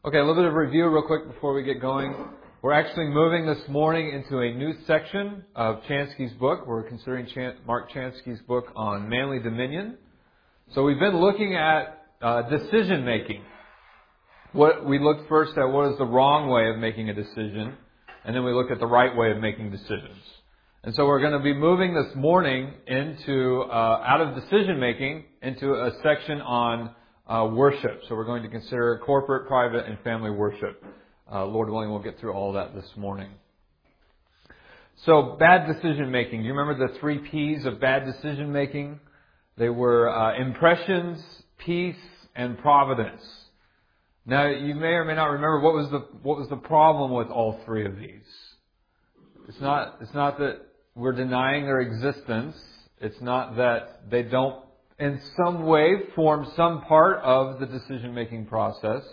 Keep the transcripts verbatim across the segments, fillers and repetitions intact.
Okay, a little bit of review real quick before we get going. We're actually moving this morning into a new section of Chansky's book. We're considering Chan- Mark Chansky's book on manly dominion. So we've been looking at uh, decision making. What we looked first at what is the wrong way of making a decision, and then we looked at the right way of making decisions. And so we're going to be moving this morning into uh, out of decision making into a section on uh, worship. So we're going to consider corporate, private, and family worship. Uh, Lord willing, we'll get through all that this morning. So bad decision making. Do you remember the three P's of bad decision making? They were uh, impressions, peace, and providence. Now you may or may not remember what was the what was the problem with all three of these. It's not it's not that we're denying their existence. It's not that they don't in some way form some part of the decision making process.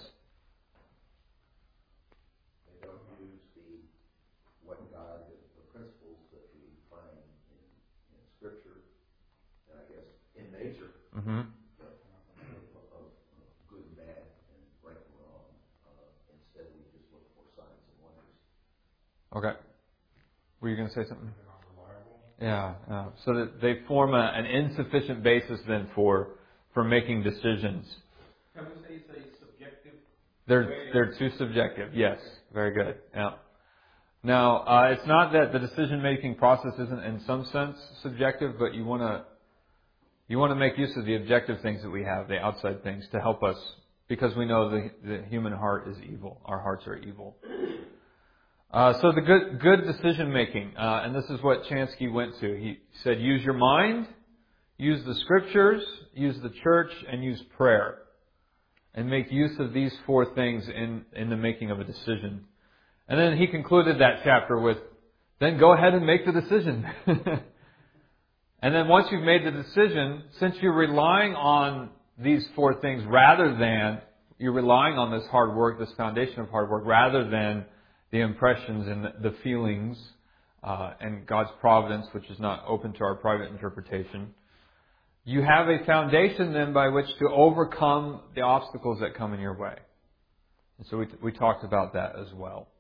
They don't use the what God, the principles that we find in, in Scripture, and I guess in nature, Mm-hmm. of, of good and bad and right and wrong. Uh, instead, we just look for signs and wonders. Okay. Were you going to say something? Yeah, yeah. So that they form a, an insufficient basis then for for making decisions. Can we say it's a subjective? They're they're too subjective. Yes, very good. Yeah. Now uh, it's not that the decision making process isn't in some sense subjective, but you want to you want to make use of the objective things that we have, the outside things, to help us, because we know the the human heart is evil. Our hearts are evil. Uh, so the good good decision making, uh, and this is what Chansky went to. He said, use your mind, use the Scriptures, use the church, and use prayer. And make use of these four things in, in the making of a decision. And then he concluded that chapter with, then go ahead and make the decision. And then once you've made the decision, since you're relying on these four things rather than, you're relying on this hard work, this foundation of hard work, rather than the impressions and the feelings uh, and God's providence, which is not open to our private interpretation. You have a foundation then by which to overcome the obstacles that come in your way. And so we, we talked about that as well.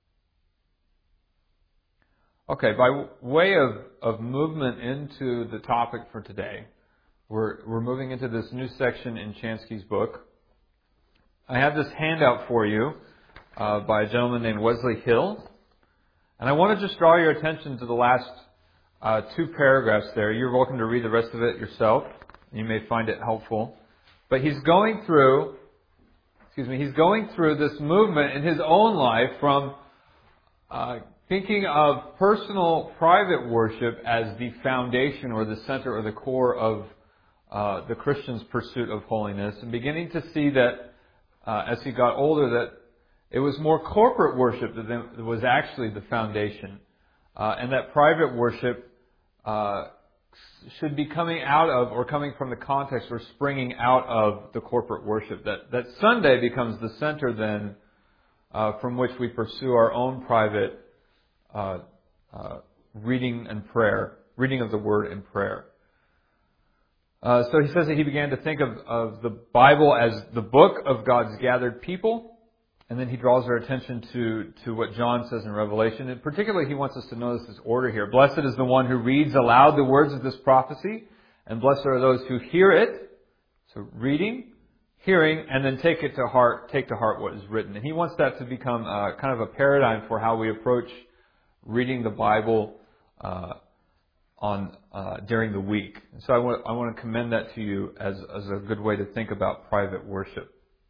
Okay, by way of, of movement into the topic for today, we're, we're moving into this new section in Chansky's book. I have this handout for you. Uh, by a gentleman named Wesley Hill. And I want to just draw your attention to the last uh, two paragraphs there. You're welcome to read the rest of it yourself. You may find it helpful. But he's going through, excuse me, he's going through this movement in his own life from uh, thinking of personal private worship as the foundation or the center or the core of uh, the Christian's pursuit of holiness, and beginning to see that uh, as he got older that it was more corporate worship that was actually the foundation. Uh, and that private worship uh, should be coming out of, or coming from the context, or springing out of the corporate worship. That, that Sunday becomes the center then uh, from which we pursue our own private uh, uh, reading and prayer, reading of the Word and prayer. Uh, so he says that he began to think of, of the Bible as the book of God's gathered people. And then he draws our attention to, to what John says in Revelation. And particularly he wants us to notice this order here. Blessed is the one who reads aloud the words of this prophecy. And blessed are those who hear it. So reading, hearing, and then take it to heart, take to heart what is written. And he wants that to become uh, kind of a paradigm for how we approach reading the Bible uh, on uh, during the week. And so I want, I want to commend that to you as, as a good way to think about private worship.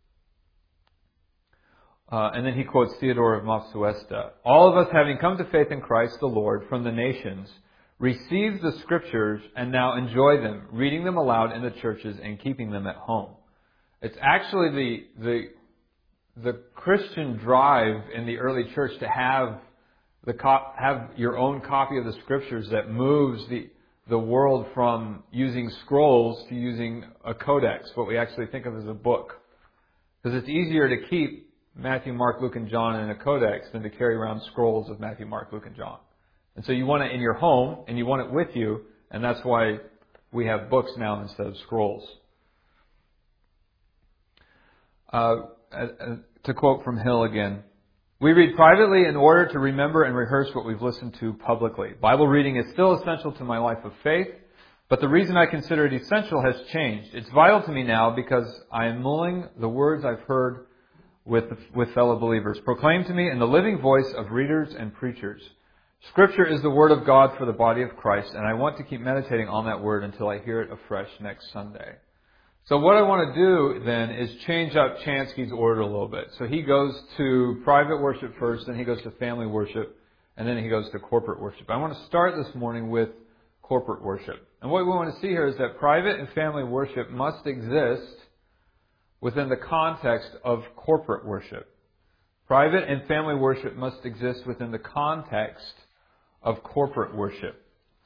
Uh, and then he quotes Theodore of Mopsuestia. All of us, having come to faith in Christ the Lord from the nations, receive the Scriptures and now enjoy them, reading them aloud in the churches and keeping them at home. It's actually the the the Christian drive in the early church to have the cop, have your own copy of the Scriptures that moves the the world from using scrolls to using a codex, what we actually think of as a book, because it's easier to keep Matthew, Mark, Luke, and John in a codex than to carry around scrolls of Matthew, Mark, Luke, and John. And so you want it in your home, and you want it with you, and that's why we have books now instead of scrolls. Uh, uh, uh, to quote from Hill again, we read privately in order to remember and rehearse what we've listened to publicly. Bible reading is still essential to my life of faith, but the reason I consider it essential has changed. It's vital to me now because I am mulling the words I've heard with, with fellow believers, proclaimed to me in the living voice of readers and preachers. Scripture is the Word of God for the body of Christ, and I want to keep meditating on that Word until I hear it afresh next Sunday. So what I want to do then is change up Chansky's order a little bit. So he goes to private worship first, then he goes to family worship, and then he goes to corporate worship. I want to start this morning with corporate worship. And what we want to see here is that private and family worship must exist within the context of corporate worship. Private and family worship must exist within the context of corporate worship.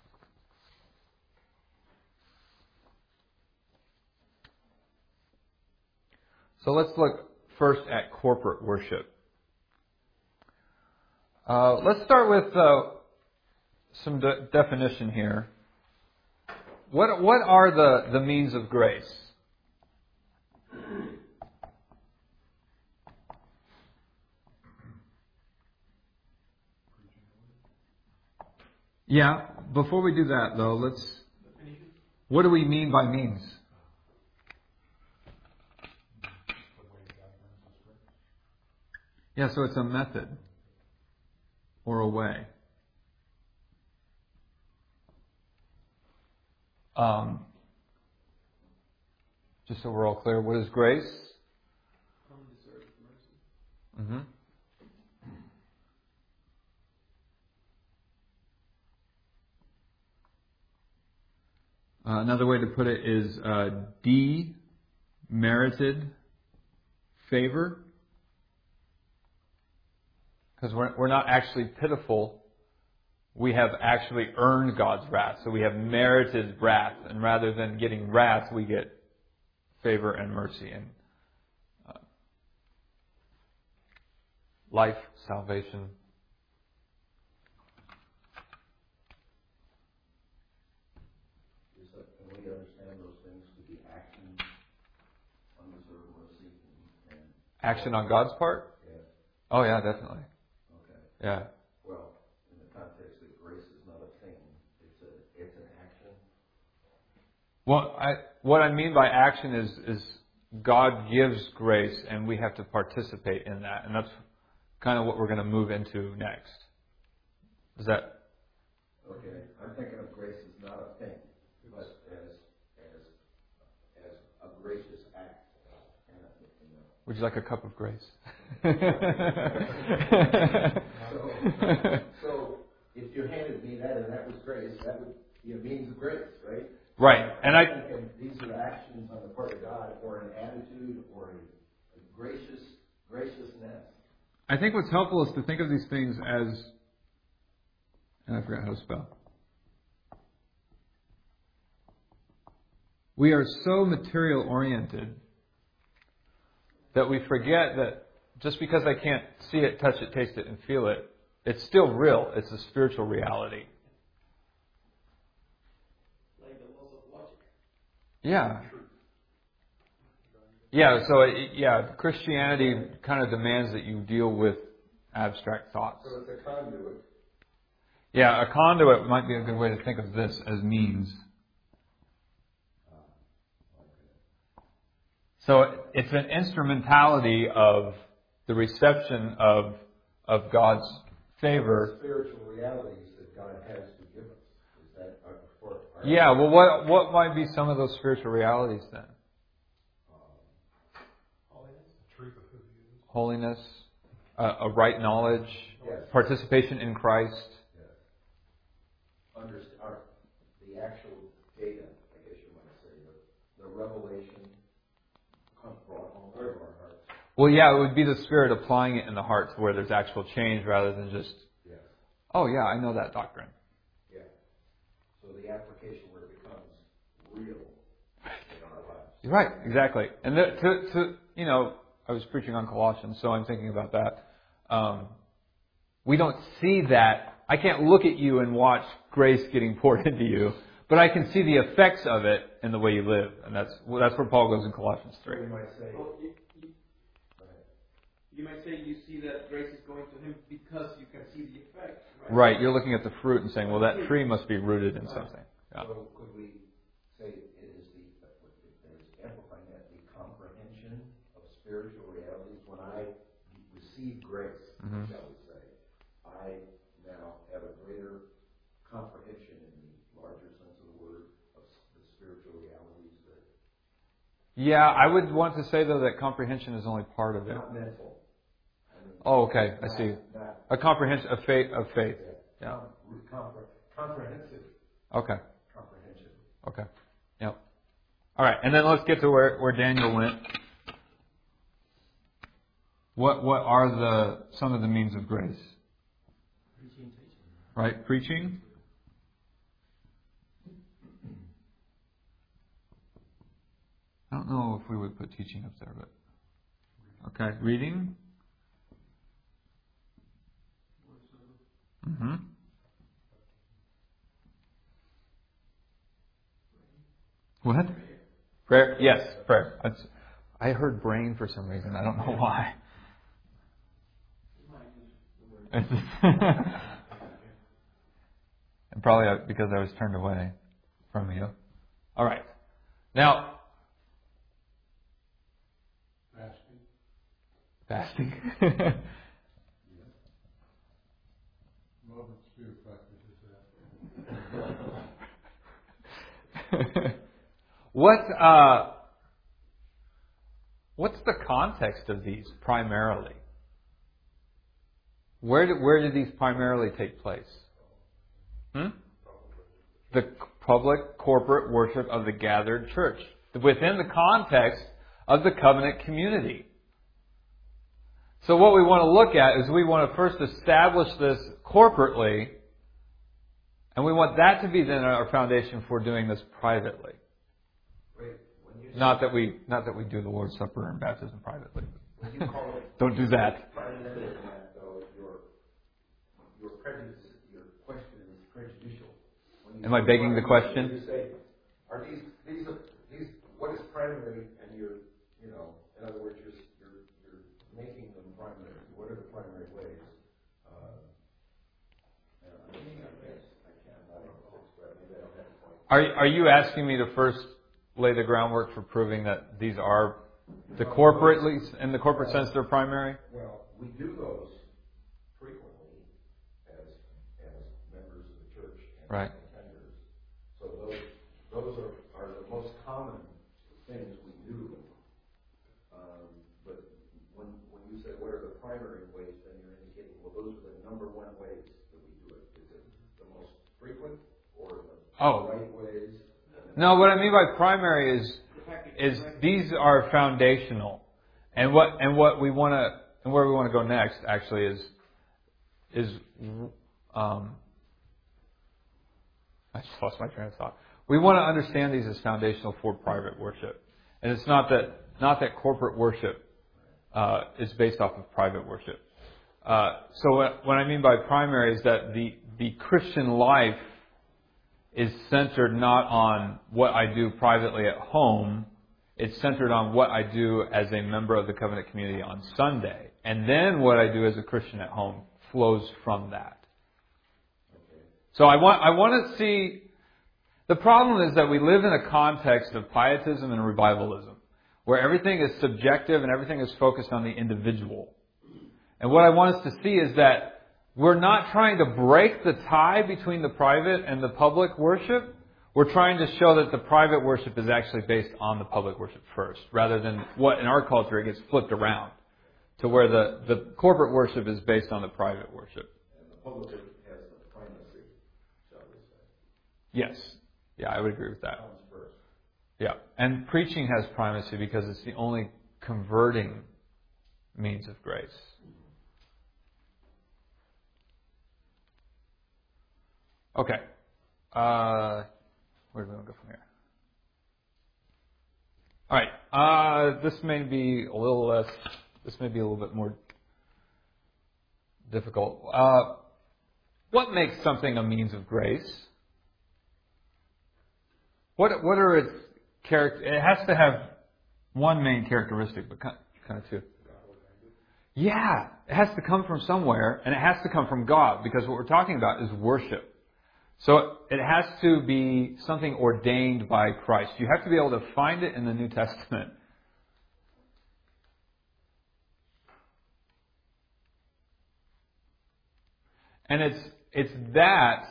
So let's look first at corporate worship. Uh, let's start with uh, some de- definition here. What what are the, the means of grace? Yeah, before we do that though, let's. What do we mean by means? Yeah, so it's a method or a way. Um, just so we're all clear, what is grace? Undeserved mercy. Mm-hmm. Uh, another way to put it is uh, demerited favor. Because we're, we're not actually pitiful. We have actually earned God's wrath. So we have merited wrath. And rather than getting wrath, we get favor and mercy and uh, life, salvation. Is that, can we understand those things to be action, undeserved mercy, and, and Action on God's part? yes, Oh yeah, definitely. okay. Yeah. Well, in the context that grace is not a thing, it's a it's an action. Well, I, what I mean by action is, is God gives grace and we have to participate in that. And that's kind of what we're going to move into next. Is that? Okay, I'm thinking of grace as not a thing, but as as as a gracious act. And, you know. Would you like a cup of grace? so, so if you handed me that and that was grace, that would be a means of grace, right? Right, and I. I'm thinking these are actions on the part of God, or an attitude, or a, a gracious graciousness. I think what's helpful is to think of these things as, and I forgot how to spell. We are so material oriented that we forget that just because I can't see it, touch it, taste it, and feel it, it's still real. It's a spiritual reality. Like the laws of logic. Yeah. Yeah, so it, yeah, Christianity kind of demands that you deal with abstract thoughts. So it's a conduit. Yeah, a conduit might be a good way to think of this as means. So it's an instrumentality of the reception of of God's favor. Spiritual realities that God has to give us. Is that our, for our Yeah, well, what what might be some of those spiritual realities then? Holiness. The truth of who he is. Holiness, uh, a right knowledge, Yes. participation in Christ. Yes. Under, our, the actual data, I guess you might say, the, the revelation comes brought home to our hearts. Well, yeah, it would be the Spirit applying it in the heart to where there's actual change rather than just, Yes. oh yeah, I know that doctrine. Yeah. So the application where it becomes real in our lives. Right, exactly. And the, to, to, you know, I was preaching on Colossians, so I'm thinking about that. Um, we don't see that. I can't look at you and watch grace getting poured into you, but I can see the effects of it in the way you live. And that's well, that's where Paul goes in Colossians three. You might say, Well, you, you, you might say you see that grace is going to him because you can see the effect. Right? Right. You're looking at the fruit and saying, well, that tree must be rooted in something. Yeah. So could we say it is the, is amplifying that, the comprehension of spiritual realities? When I receive grace, mm-hmm. shall we say, I now have a greater comprehension in the larger sense of the word of the spiritual realities that... Yeah, I would want to say, though, that comprehension is only part of it. Not mental. I mean, oh, okay. not, I see. Not, a comprehension of faith. Of faith. Yeah. yeah. Compre- comprehensive. Okay. Comprehension. Okay. Yep. All right, and then let's get to where, where Daniel went. What what are the some of the means of grace? Preaching, teaching. Right, preaching. I don't know if we would put teaching up there, but okay, reading. Mm-hmm. What? Prayer? Yes, prayer. That's, I heard brain for some reason. I don't know why. And probably because I was turned away from you. All right. Now, fasting. Fasting. What uh, what's the context of these primarily? Where do, where did these primarily take place? Hmm? The public corporate worship of the gathered church within the context of the covenant community. So what we want to look at is we want to first establish this corporately, and we want that to be then our foundation for doing this privately. Not that we not that we do the Lord's Supper and baptism privately. Don't do that. Your prejudice, your question is prejudicial. Am I begging the question? You say, are these these are these what is primary, and you're you know in other words you're you're, you're making them primary. What are the primary ways? Uh, I mean, I guess I can't. I don't know. Maybe I don't have a point. Are are you asking me to first lay the groundwork for proving that these are the corporately in the corporate sense they're primary? Well, we do those frequently as as members of the church and right. attenders. So those those are, are the most common things we do. Um, but when when you say what are the primary ways, then you're indicating well those are the number one ways that we do it. Is it the most frequent or the oh. right ways? No, what I mean by primary is is these are foundational, and what and what we want to and where we want to go next actually is is um, I just lost my train of thought. We want to understand these as foundational for private worship, and it's not that not that corporate worship uh, is based off of private worship. Uh, so what, what I mean by primary is that the the Christian life is centered not on what I do privately at home. It's centered on what I do as a member of the covenant community on Sunday. And then what I do as a Christian at home flows from that. So I want I want to see... The problem is that we live in a context of pietism and revivalism, where everything is subjective and everything is focused on the individual. And what I want us to see is that we're not trying to break the tie between the private and the public worship. We're trying to show that the private worship is actually based on the public worship first, rather than what in our culture it gets flipped around to where the, the corporate worship is based on the private worship. And the public worship has the primacy, shall we say. Yes. Yeah, I would agree with that. Comes first. Yeah. And preaching has primacy because it's the only converting means of grace. Okay. Uh, where do we want to go from here? All right. Uh, this may be a little less. This may be a little bit more difficult. Uh, what makes something a means of grace? What What are its character? It has to have one main characteristic, but kind of two. Yeah, it has to come from somewhere, and it has to come from God, because what we're talking about is worship. So it has to be something ordained by Christ. You have to be able to find it in the New Testament. And it's it's that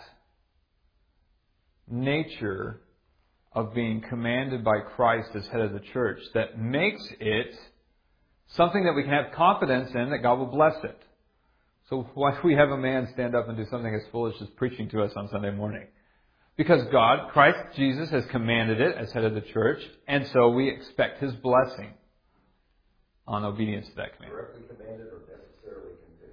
nature of being commanded by Christ as head of the church that makes it something that we can have confidence in that God will bless it. So why do we have a man stand up and do something as foolish as preaching to us on Sunday morning? Because God, Christ Jesus, has commanded it as head of the church, and so we expect His blessing on obedience to that command. Directly commanded or necessarily convicted?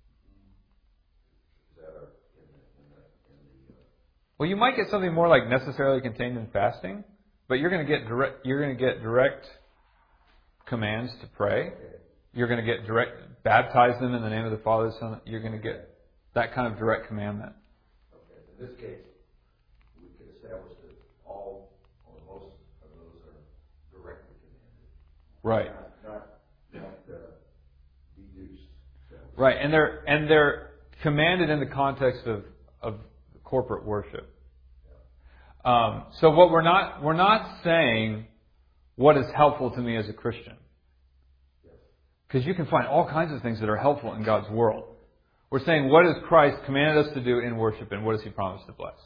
Is that our, in the, in the, in the uh... Well, you might get something more like necessarily contained in fasting, but you're going to get direct, you're going to get direct commands to pray. Okay. You're going to get direct, baptize them in the name of the Father, the Son. You're going to get that kind of direct commandment. Okay. In this case, we can establish that all or most of those are directly commanded. Right. Not, not, not uh, deduced. Right, and they're and they're commanded in the context of of corporate worship. Um, so what we're not we're not saying what is helpful to me as a Christian. Because you can find all kinds of things that are helpful in God's world. We're saying, what has Christ commanded us to do in worship, and what has He promised to bless?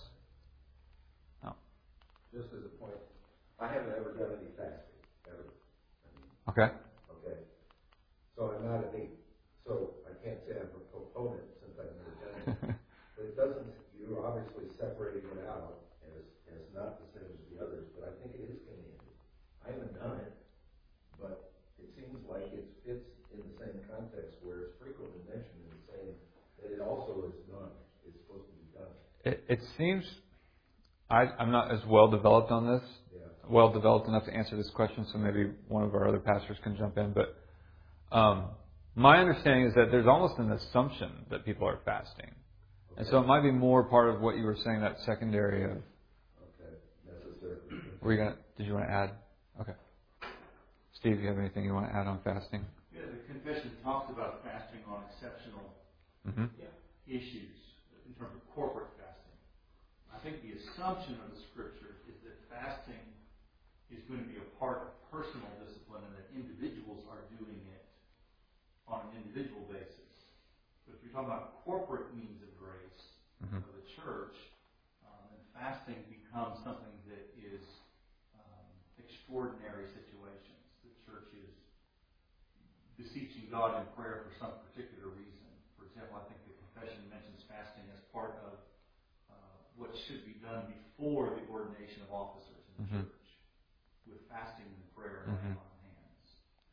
No. Just as a point, I haven't ever done any fasting, ever. I mean, Okay. okay. So I'm not a big, so I can't say I'm a proponent since I've never done it. But it doesn't, you're obviously separating it out, and it's, and it's not the same as the others, but I think it is commanded. I haven't done it, but it seems like it fits in the same context where it's frequently mentioned in the same, that it also is done. It's supposed to be done. It, it seems, I, I'm not as well developed on this, Yeah. well developed enough to answer this question, so maybe one of our other pastors can jump in. But um, my understanding is that there's almost an assumption that people are fasting. Okay. And so it might be more part of what you were saying, that secondary of... Okay, necessary. Were you gonna, did you want to add? Okay. Steve, do you have anything you want to add on fasting? Yeah, the confession talks about fasting on exceptional Mm-hmm. issues in terms of corporate fasting. I think the assumption of the Scripture is that fasting is going to be a part of personal discipline and that individuals are doing it on an individual basis. But if you're talking about corporate means of grace Mm-hmm. of the church, um, then fasting becomes something that is um, extraordinary situations. The church is beseeching God in prayer for some particular reason. For example, I think the confession mentions fasting as part of uh, what should be done before the ordination of officers in the Mm-hmm. church, with fasting and prayer and Mm-hmm. laying on hands.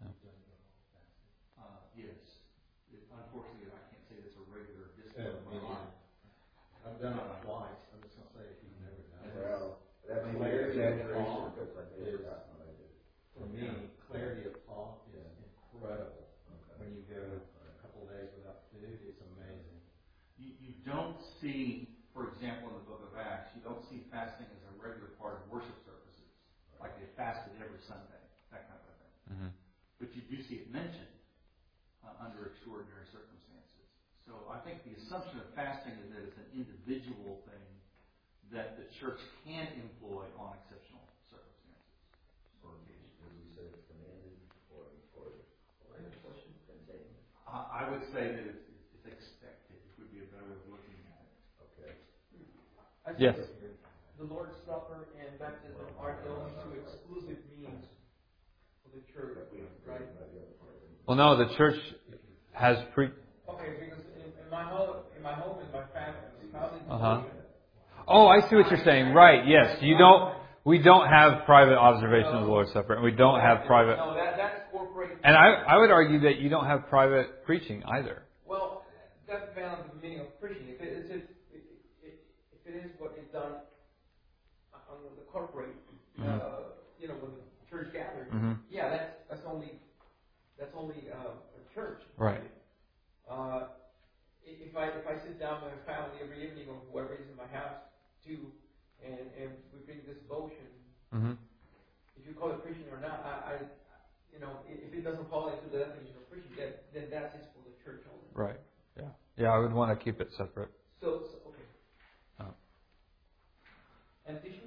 Yeah. Uh, yes. It, unfortunately, I can't say it's a regular discipline of my life. I've done it twice. I'm just going to say if you've never done it. Well, that may be an exaggeration because I may have forgotten what I did. For me, clarity of thought is incredible. Okay. When you go a couple of days without food, it's amazing. You, you don't see, for example, in the book of Acts, you don't see fasting as a regular part of worship services, like they fasted every Sunday, that kind of thing. Mm-hmm. But you do see it mentioned uh, under extraordinary circumstances. So I think the assumption of fasting is that it's an individual thing that the church can employ on exceptional circumstances or occasions. As we said, it's commanded or, or, or contained. I, I would say that it's, it's expected. It would be a better way of looking at it. Okay. I think Yes. the Lord's Supper and baptism are the only two exclusive means for the church, right? Well, no, the church has pre... Okay, because in, in my home, in my home, in my family, family Uh-huh. Oh, I see what you're saying. Right, yes. You don't... We don't have private observation of the Lord's Supper, and we don't have private... No, that, that's corporate. And I, I would argue that you don't have private preaching either. Well, that depends on the meaning of preaching. If it is, if, if, if, if it is what is done on the corporate, Mm-hmm. uh, you know, when the church gathers, Mm-hmm. yeah, that's that's only that's only uh, a church. Right. Uh, if I if I sit down with my family every evening or whoever is in my house too, and and we bring this devotion, Mm-hmm. if you call it preaching or not, I, I you know, if it doesn't fall into the definition of preaching. preaching, then, then that is for the church only. Right. Yeah. Yeah, I would want to keep it separate. So, so okay. Oh. And teaching?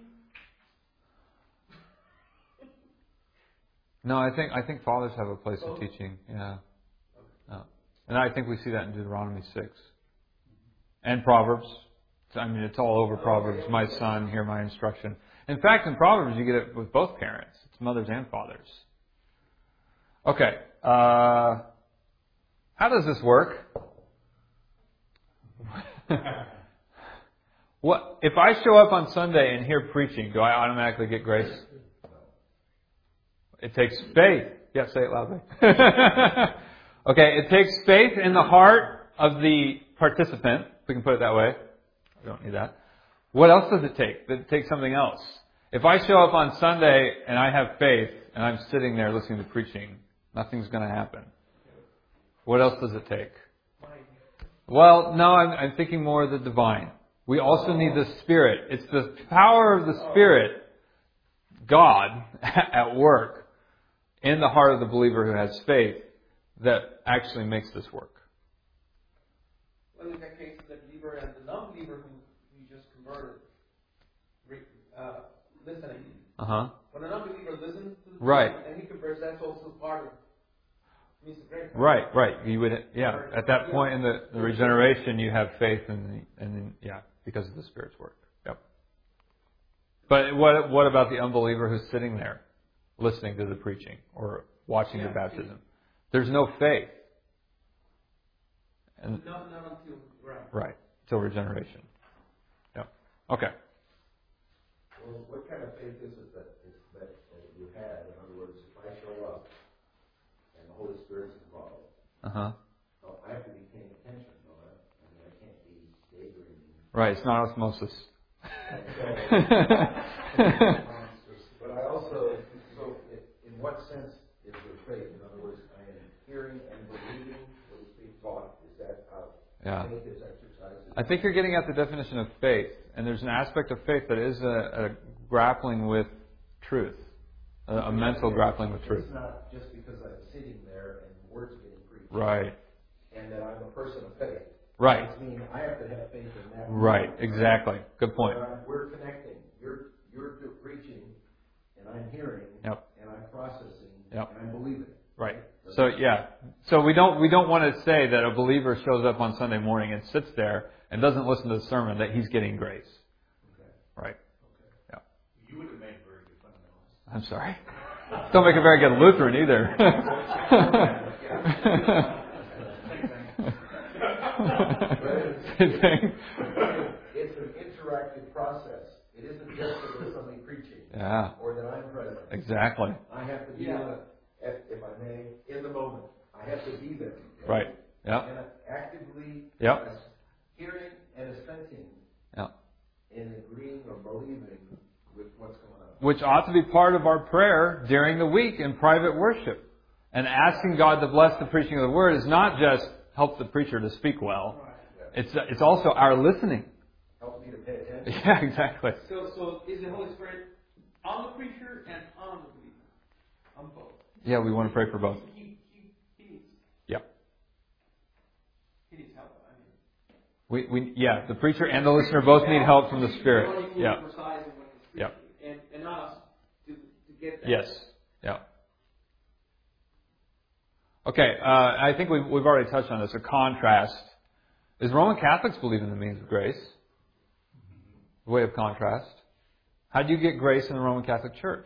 No, I think I think fathers have a place Oh. of teaching. Yeah. No. And I think we see that in Deuteronomy six. And Proverbs. I mean, it's all over Proverbs. My son, hear my instruction. In fact, in Proverbs, you get it with both parents. It's mothers and fathers. Okay. Uh, how does this work? What if I show up on Sunday and hear preaching? Do I automatically get grace? It takes faith. Yeah, say it loudly. Okay, it takes faith in the heart of the participant. If we can put it that way. We don't need that. What else does it take? It takes something else. If I show up on Sunday and I have faith and I'm sitting there listening to preaching, nothing's going to happen. What else does it take? Well, no, I'm, I'm thinking more of the divine. We also need the Spirit. It's the power of the Spirit, God, at work in the heart of the believer who has faith that actually makes this work. Well, in that case, the believer and the non-believer who you just converted, uh, listening. Uh-huh. When a non-believer listens to the Right. preaching and he converts, that's also part of means the grace. Right, right. You would, yeah. At that point in the, the regeneration, you have faith in, the, and then, yeah, because of the Spirit's work. Yep. But what what about the unbeliever who's sitting there, listening to the preaching or watching Yeah. the baptism? There's no faith. And Not, not until, right. right, till regeneration. Yep. Okay. Well, what kind of faith is it that, is that, that you had? In other words, if I show up and the Holy Spirit's involved, Uh huh. well, I have to be paying attention, don't I? I mean, I can't be daydreaming. Right. It's not osmosis. But I also, so in what sense is there faith? In other words, I am hearing and believing what is being taught. Is that how Yeah. faith is exercised? I think you're getting at the definition of faith, and there's an aspect of faith that is a, a grappling with truth, a, a mental grappling with truth. It's not just because I'm sitting there and words getting preached. Right. And that I'm a person of faith. Right. It means I have to have faith in that. Right. Exactly. Good point. Where I'm- We're connecting. You're you're preaching, and I'm hearing, Yep. and I'm processing, Yep. and I'm believing. Right. So yeah. So we don't we don't want to say that a believer shows up on Sunday morning and sits there and doesn't listen to the sermon that he's getting grace. Okay. Right. Yeah. You would have made very good fundamentalists. I'm sorry. Don't make a very good Lutheran either. Same thing. It's an interactive process. It isn't just that there's somebody preaching. Yeah. Or that I'm present. Exactly. I have to be, Yeah. in the, if, if I may, in the moment. I have to be there. Right. Yeah. And actively Yep. as- hearing and assenting Yeah. and agreeing or believing with what's going on. Which ought to be part of our prayer during the week in private worship. And asking God to bless the preaching of the Word is not just help the preacher to speak well. It's it's also our listening. Help me to pay attention. Yeah, exactly. So, so is the Holy Spirit on the preacher and on the believer? On both. Yeah, we want to pray for both. He, he, he needs, Yeah. he needs help. I mean, We we yeah, the preacher and the listener both need help from the Spirit. Yeah. precise in what he's Yeah. preaching, and, and us to, to get that. Yes. Yeah. Okay, uh, I think we've, we've already touched on this. A contrast. Is Roman Catholics believe in the means of grace? The way of contrast. How do you get grace in the Roman Catholic Church?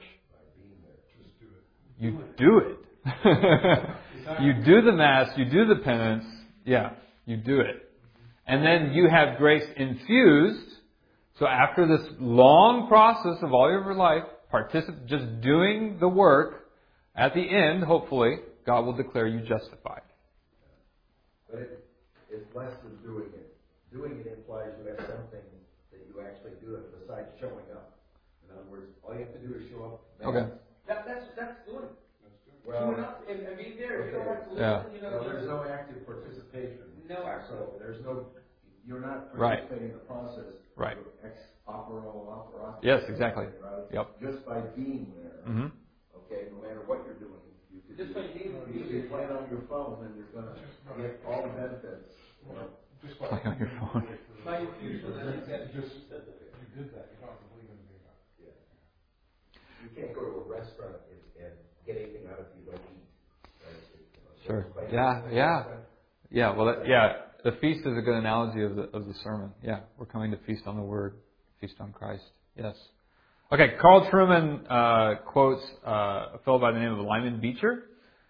You do it. You do the Mass, you do the penance. Yeah, you do it. And then you have grace infused. So after this long process of all your life, particip- just doing the work, at the end, hopefully, God will declare you justified. But it, it's less than doing it. Doing it implies you have something that you actually do it besides showing up. In other words, all you have to do is show up. Okay. That, that's, that's doing. Well, Showing up and, and being there. You don't have to listen. Yeah. You know, well, there's no active participation. No active. So there's no, you're not Right. participating in the process. Right. You're ex opero opera. Yep. Yes, exactly. Right? Yep. Just by being there. Mm-hmm. Okay, no matter what you're doing, you could Just like you, you could play it on your phone and you're gonna get all the benefits. You know? Just Play on your phone. My infusion, I think that Just, you did that, you don't have to believe anything about it. Yeah. You can't go to a restaurant and, and get anything out of it you don't eat. Right? You know, Sure. like- Yeah, yeah. Yeah, well, that, yeah, the feast is a good analogy of the of the sermon. Yeah, we're coming to feast on the Word, feast on Christ. Yes. Okay, Carl Trueman uh, quotes uh, a fellow by the name of Lyman Beecher.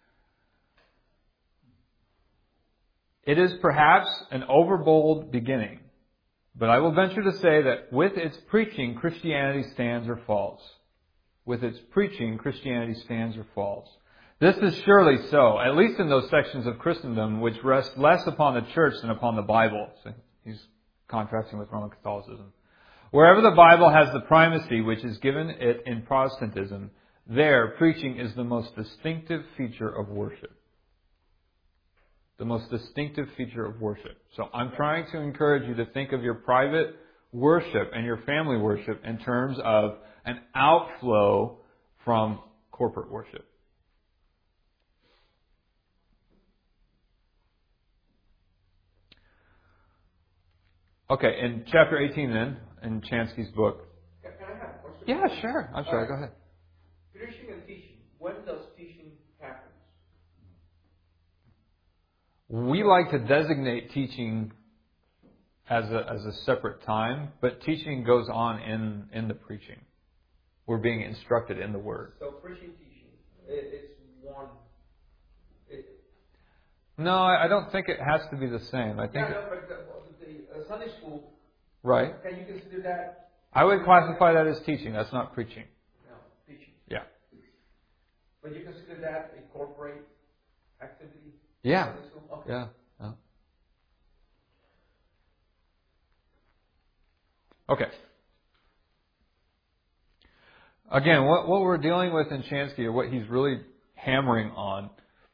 It is perhaps an overbold beginning, but I will venture to say that with its preaching, Christianity stands or falls. With its preaching, Christianity stands or falls. This is surely so, at least in those sections of Christendom which rest less upon the church than upon the Bible. So he's contrasting with Roman Catholicism. Wherever the Bible has the primacy which is given it in Protestantism, there preaching is the most distinctive feature of worship. The most distinctive feature of worship. So I'm trying to encourage you to think of your private worship and your family worship in terms of an outflow from corporate worship. Okay, in chapter eighteen then, in Chansky's book. Can can I have a question? Yeah, sure. I'm sorry, go ahead. Preaching and teaching. When does teaching happen? We like to designate teaching as a as a separate time, but teaching goes on in, in the preaching. We're being instructed in the Word. So preaching, teaching, it, it's one. It, No, I I don't think it has to be the same. I yeah, think, no, but the, the uh, Sunday school, right. can you consider that? I would classify that as teaching. That's not preaching. No, teaching. Yeah. But you consider that a corporate activity? Yeah. Sunday school? Okay. Yeah. yeah. Okay. Again, what, what we're dealing with in Chansky, or what he's really hammering on,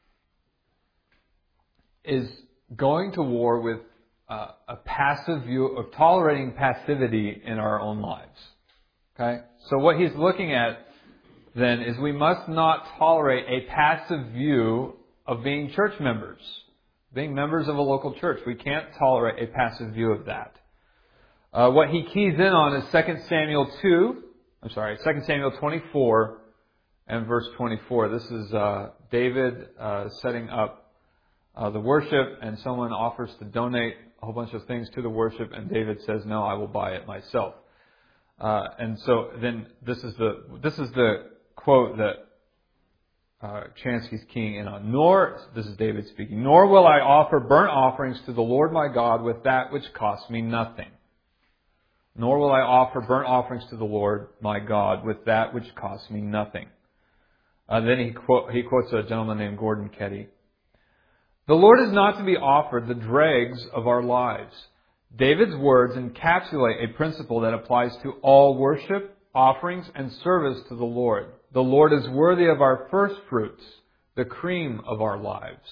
is going to war with uh, a passive view of tolerating passivity in our own lives. Okay? So what he's looking at then is we must not tolerate a passive view of being church members, being members of a local church. We can't tolerate a passive view of that. Uh, what he keys in on is Second Samuel two, I'm sorry, Second Samuel twenty-four and verse twenty-four. This is uh, David uh, setting up uh, the worship, and someone offers to donate a whole bunch of things to the worship, and David says, "No, I will buy it myself." Uh, and so then this is the this is the quote that uh, Chansky's keying in on. Nor, this is David speaking, "Nor will I offer burnt offerings to the Lord my God with that which costs me nothing. Nor will I offer burnt offerings to the Lord my God with that which costs me nothing." Uh, then he, quote, he quotes a gentleman named Gordon Ketty. "The Lord is not to be offered the dregs of our lives." David's words encapsulate a principle that applies to all worship, offerings, and service to the Lord. The Lord is worthy of our first fruits, the cream of our lives.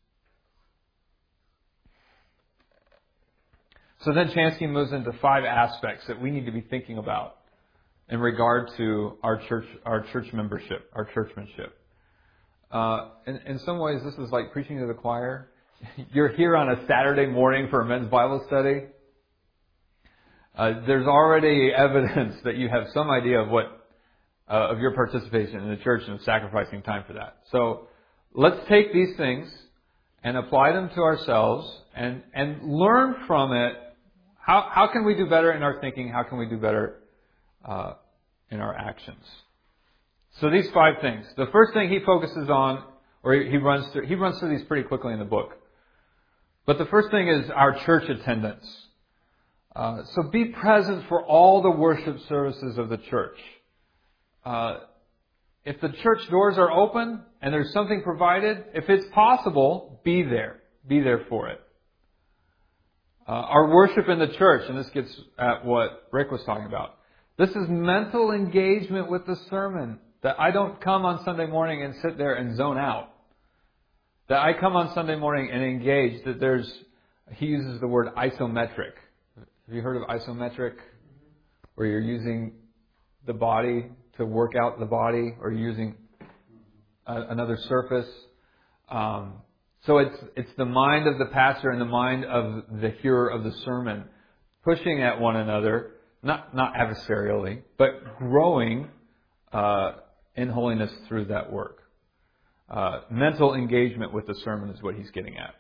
So then Chansky moves into five aspects that we need to be thinking about in regard to our church, our church membership, our churchmanship. Uh, in, in some ways, this is like preaching to the choir. You're here on a Saturday morning for a men's Bible study. Uh, there's already evidence that you have some idea of what uh, of your participation in the church and of sacrificing time for that. So let's take these things and apply them to ourselves and and learn from it. How how can we do better in our thinking? How can we do better uh, in our actions? So these five things. The first thing he focuses on, or he, he runs through, he runs through these pretty quickly in the book. But the first thing is our church attendance. Uh, so be present for all the worship services of the church. Uh, if the church doors are open and there's something provided, if it's possible, be there. Be there for it. Uh, our worship in the church, and this gets at what Rick was talking about. This is mental engagement with the sermon. That I don't come on Sunday morning and sit there and zone out. That I come on Sunday morning and engage. That there's, he uses the word isometric. Have you heard of isometric? Where you're using the body to work out the body, or you're using, uh, another surface. Um, so it's it's the mind of the pastor and the mind of the hearer of the sermon pushing at one another, not not adversarially, but growing uh, in holiness through that work. Uh, mental engagement with the sermon is what he's getting at.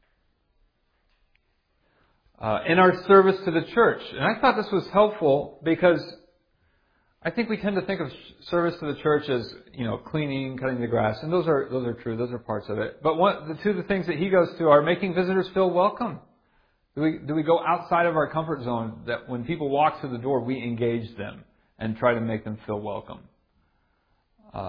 Uh, in our service to the church. And I thought this was helpful because I think we tend to think of service to the church as, you know, cleaning, cutting the grass, and those are those are true. Those are parts of it. But one, the two of the things that he goes to are making visitors feel welcome. Do we do we go outside of our comfort zone that when people walk through the door, we engage them and try to make them feel welcome? Uh,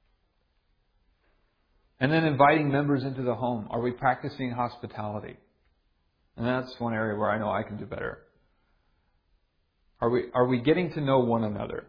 and then inviting members into the home. Are we practicing hospitality? And that's one area where I know I can do better. Are we are we getting to know one another?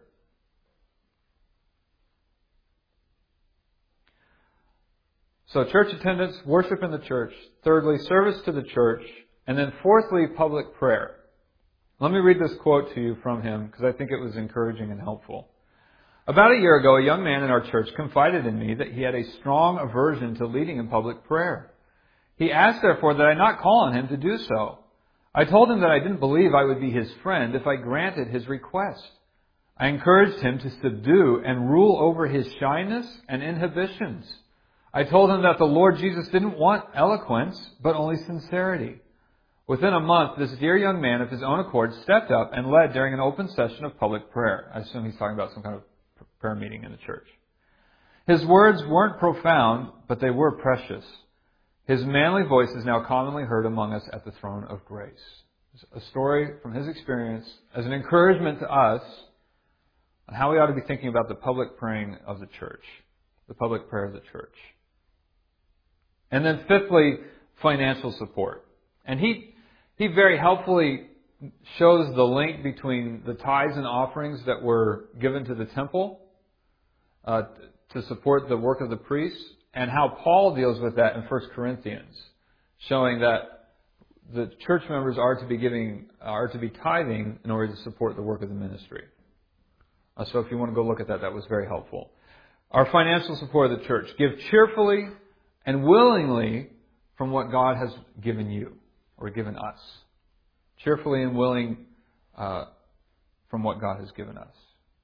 So church attendance, worship in the church. Thirdly, service to the church. And then fourthly, public prayer. Let me read this quote to you from him because I think it was encouraging and helpful. About a year ago, a young man in our church confided in me that he had a strong aversion to leading in public prayer. He asked, therefore, that I not call on him to do so. I told him that I didn't believe I would be his friend if I granted his request. I encouraged him to subdue and rule over his shyness and inhibitions. I told him that the Lord Jesus didn't want eloquence, but only sincerity. Within a month, this dear young man of his own accord stepped up and led during an open session of public prayer. I assume he's talking about some kind of prayer meeting in the church. His words weren't profound, but they were precious. His manly voice is now commonly heard among us at the throne of grace. A story from his experience as an encouragement to us on how we ought to be thinking about the public praying of the church, the public prayer of the church. And then fifthly, financial support. And he he very helpfully shows the link between the tithes and offerings that were given to the temple uh, to support the work of the priests, and how Paul deals with that in First Corinthians, showing that the church members are to be giving, are to be tithing in order to support the work of the ministry. Uh, so if you want to go look at that, that was very helpful. Our financial support of the church. Give cheerfully and willingly from what God has given you or given us. Cheerfully and willing uh, from what God has given us.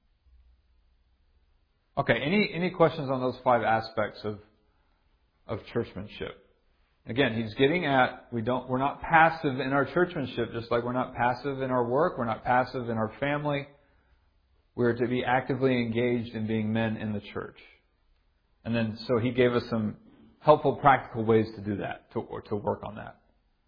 Okay, any any questions on those five aspects of of churchmanship? Again, he's getting at we don't we're not passive in our churchmanship, just like we're not passive in our work, we're not passive in our family. We're to be actively engaged in being men in the church. And then so he gave us some helpful practical ways to do that, to or to work on that.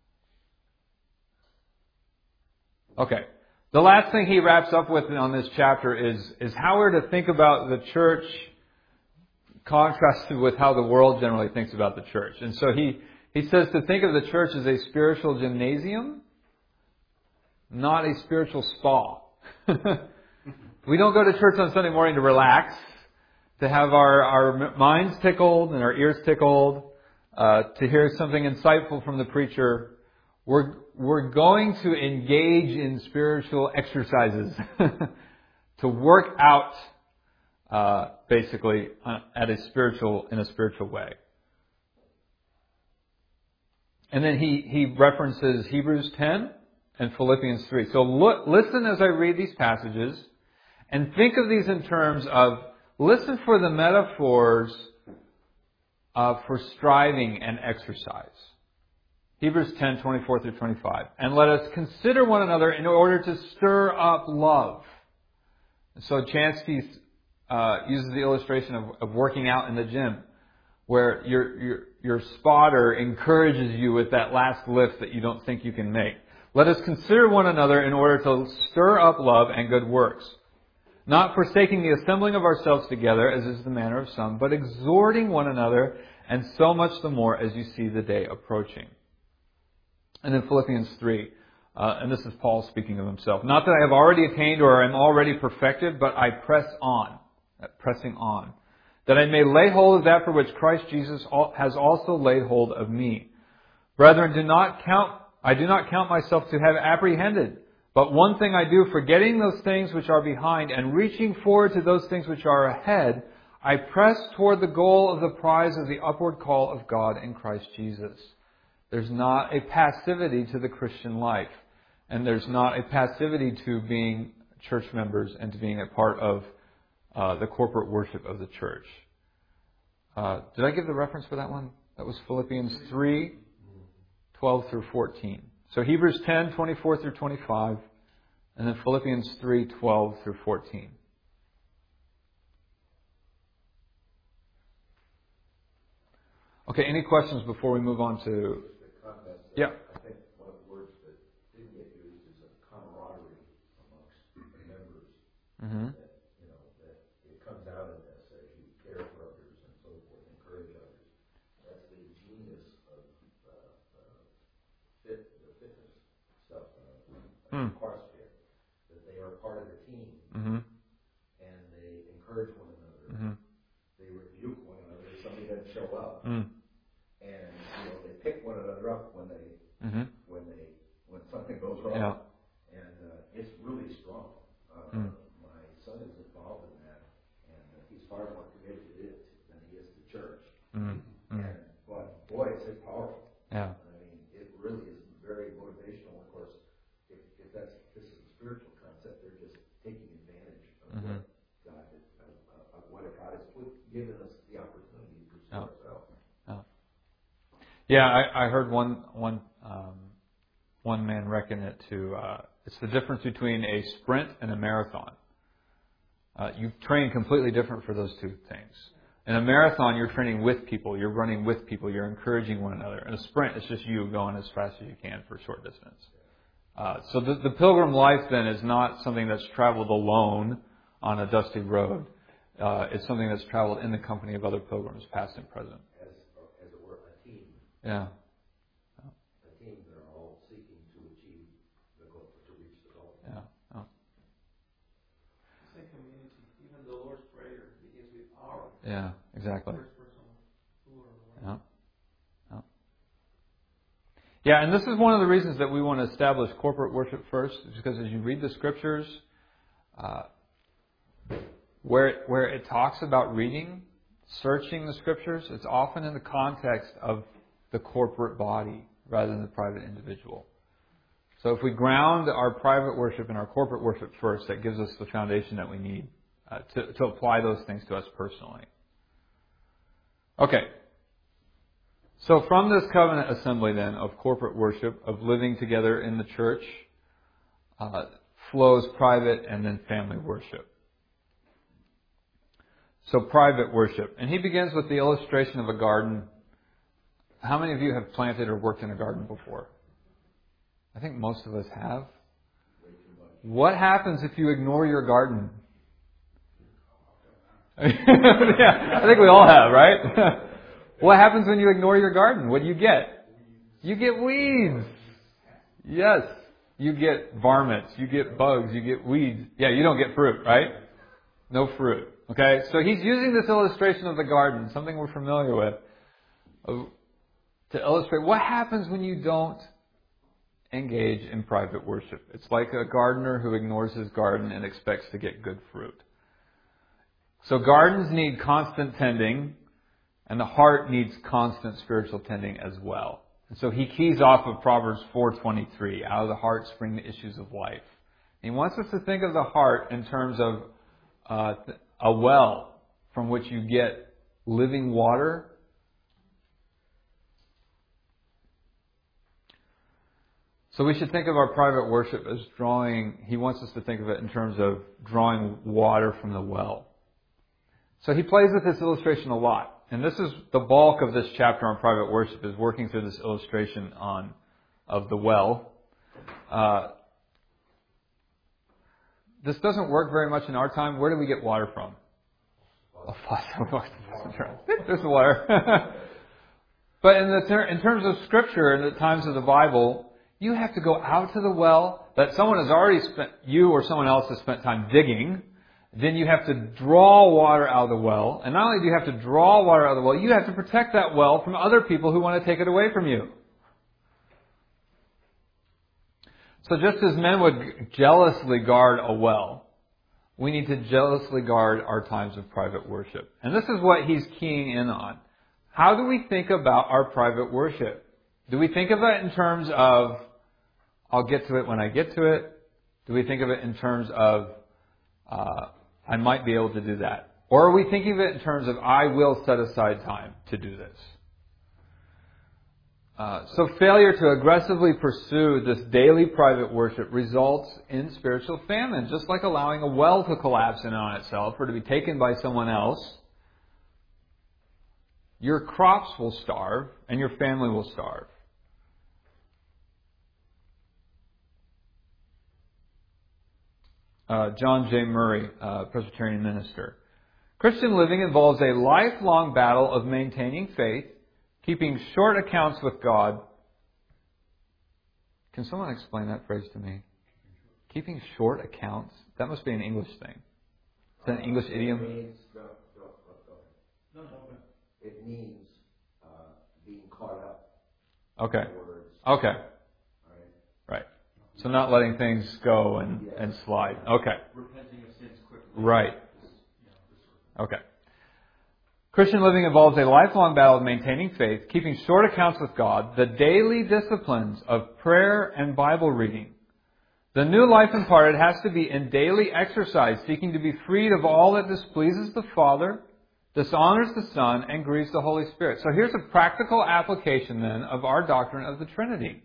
Okay. The last thing he wraps up with on this chapter is, is how we're to think about the church contrasted with how the world generally thinks about the church. And so he, he says to think of the church as a spiritual gymnasium, not a spiritual spa. We don't go to church on Sunday morning to relax, to have our, our minds tickled and our ears tickled, uh, to hear something insightful from the preacher. We're we're going to engage in spiritual exercises to work out, uh, basically, uh, at a spiritual in a spiritual way. And then he he references Hebrews ten and Philippians three. So look, listen as I read these passages, and think of these in terms of listen for the metaphors uh, for striving and exercise. Hebrews ten, twenty-four through twenty-five. And let us consider one another in order to stir up love. And so Chansky uh, uses the illustration of, of working out in the gym, where your, your, your spotter encourages you with that last lift that you don't think you can make. Let us consider one another in order to stir up love and good works, not forsaking the assembling of ourselves together, as is the manner of some, but exhorting one another, and so much the more as you see the day approaching. And then Philippians three, uh, and this is Paul speaking of himself. Not that I have already attained or am already perfected, but I press on, pressing on, that I may lay hold of that for which Christ Jesus has also laid hold of me. Brethren, do not count, I do not count myself to have apprehended, but one thing I do, forgetting those things which are behind and reaching forward to those things which are ahead, I press toward the goal of the prize of the upward call of God in Christ Jesus. There's not a passivity to the Christian life. And there's not a passivity to being church members and to being a part of uh, the corporate worship of the church. Uh, did I give the reference for that one? That was Philippians three, twelve through fourteen. So Hebrews ten, twenty-four through twenty-five. And then Philippians three, twelve through fourteen. Okay, any questions before we move on to... Yeah. I think one of the words that didn't get used is a camaraderie amongst members. Mm-hmm. That, you know, that it comes out in this as you care for others and so forth, encourage others. That's the genius of uh, uh, fit, the fitness stuff, uh, Hmm. CrossFit. That they are part of the team Mm-hmm. and they encourage one another. Mm-hmm. They rebuke one another if somebody doesn't show up. Mm. And you know, they pick one another up when they Mm-hmm. when they when something goes wrong. Yeah. And uh, it's really strong. Uh, Mm. My son is involved in that, and uh, he's far more committed to it than he is to church. Mm. Mm. And but boy, it's powerful. Yeah. I mean, it really is very motivational. Of course, if, if that's this is a spiritual concept, they're just taking advantage of Mm-hmm. what God is, uh, of what God has put, given us the opportunity to pursue Yeah. ourselves. Yeah, I, I heard one one um, one man reckon it to uh, it's the difference between a sprint and a marathon. Uh, you train completely different for those two things. In a marathon, you're training with people, you're running with people, you're encouraging one another. In a sprint, it's just you going as fast as you can for a short distance. Uh, so the, the pilgrim life then is not something that's traveled alone on a dusty road. Uh, it's something that's traveled in the company of other pilgrims, past and present. As, as it were, a team. Yeah. A team that are all seeking to achieve the goal, to reach the goal. Yeah. Oh. It's a community. Even the Lord's Prayer begins with our Yeah, exactly. first person plural. Yeah. Yeah. Yeah, and this is one of the reasons that we want to establish corporate worship first, is because as you read the scriptures, uh, where it, where it talks about reading, searching the scriptures, it's often in the context of the corporate body rather than the private individual. So if we ground our private worship and our corporate worship first, that gives us the foundation that we need uh, to, to apply those things to us personally. Okay. So from this covenant assembly then of corporate worship, of living together in the church, uh, flows private and then family worship. So private worship. And he begins with the illustration of a garden. How many of you have planted or worked in a garden before? I think most of us have. What happens if you ignore your garden? Yeah, I think we all have, right? What happens when you ignore your garden? What do you get? You get weeds. Yes. You get varmints. You get bugs. You get weeds. Yeah, you don't get fruit, right? No fruit. Okay? So he's using this illustration of the garden, something we're familiar with, to illustrate what happens when you don't engage in private worship. It's like a gardener who ignores his garden and expects to get good fruit. So gardens need constant tending, and the heart needs constant spiritual tending as well. And so he keys off of Proverbs four twenty-three, out of the heart spring the issues of life. And he wants us to think of the heart in terms of uh, a well from which you get living water. So we should think of our private worship as drawing, he wants us to think of it in terms of drawing water from the well. So he plays with this illustration a lot. And this is the bulk of this chapter on private worship, is working through this illustration on of the well. Uh, this doesn't work very much in our time. Where do we get water from? A faucet. There's the water. But in, the ter- in terms of Scripture, in the times of the Bible, you have to go out to the well that someone has already spent, you or someone else has spent time digging. Then you have to draw water out of the well. And not only do you have to draw water out of the well, you have to protect that well from other people who want to take it away from you. So just as men would jealously guard a well, we need to jealously guard our times of private worship. And this is what he's keying in on. How do we think about our private worship? Do we think of it in terms of, I'll get to it when I get to it? Do we think of it in terms of, uh, I might be able to do that? Or are we thinking of it in terms of, I will set aside time to do this? Uh, so failure to aggressively pursue this daily private worship results in spiritual famine, just like allowing a well to collapse in on itself or to be taken by someone else. Your crops will starve and your family will starve. Uh, John J. Murray, uh, Presbyterian minister. Christian living involves a lifelong battle of maintaining faith, keeping short accounts with God. Can someone explain that phrase to me? Keeping short accounts? That must be an English thing. Is that an English idiom? It means, go, go, go, go. No, no, it means uh, being caught up. Okay. In words. Okay. Right? Right. So not letting things go and, Yes. and slide. Okay. Repenting of sins quickly. Right. Okay. Christian living involves a lifelong battle of maintaining faith, keeping short accounts with God, the daily disciplines of prayer and Bible reading. The new life imparted has to be in daily exercise, seeking to be freed of all that displeases the Father, dishonors the Son, and grieves the Holy Spirit. So here's a practical application then of our doctrine of the Trinity.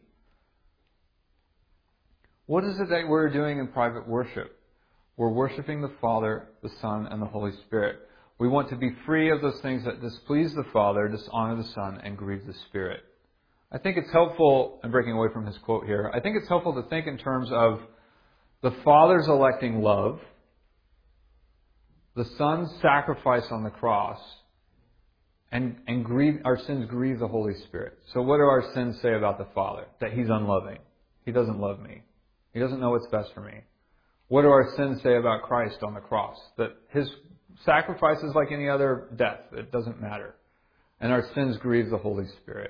What is it that we're doing in private worship? We're worshiping the Father, the Son, and the Holy Spirit. We want to be free of those things that displease the Father, dishonor the Son, and grieve the Spirit. I think it's helpful, I'm breaking away from his quote here, I think it's helpful to think in terms of the Father's electing love, the Son's sacrifice on the cross, and, and grieve, our sins grieve the Holy Spirit. So what do our sins say about the Father? That He's unloving. He doesn't love me. He doesn't know what's best for me. What do our sins say about Christ on the cross? That His sacrifice is like any other death. It doesn't matter. And our sins grieve the Holy Spirit.